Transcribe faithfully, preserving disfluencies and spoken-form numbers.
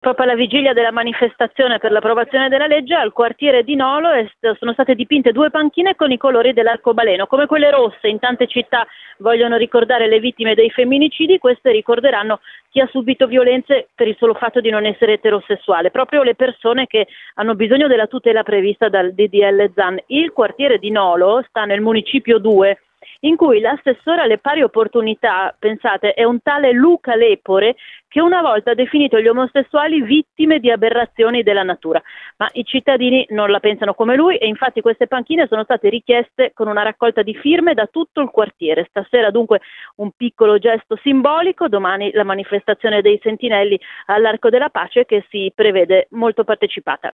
Proprio alla vigilia della manifestazione per l'approvazione della legge, al quartiere di Nolo sono state dipinte due panchine con i colori dell'arcobaleno. Come quelle rosse in tante città vogliono ricordare le vittime dei femminicidi, queste ricorderanno chi ha subito violenze per il solo fatto di non essere eterosessuale, proprio le persone che hanno bisogno della tutela prevista dal D D L Zan. Il quartiere di Nolo sta nel municipio due, in cui l'assessore alle pari opportunità, pensate, è un tale Luca Lepore, che una volta ha definito gli omosessuali vittime di aberrazioni della natura. Ma i cittadini non la pensano come lui e infatti queste panchine sono state richieste con una raccolta di firme da tutto il quartiere. Stasera dunque un piccolo gesto simbolico, domani la manifestazione dei sentinelli all'Arco della Pace che si prevede molto partecipata.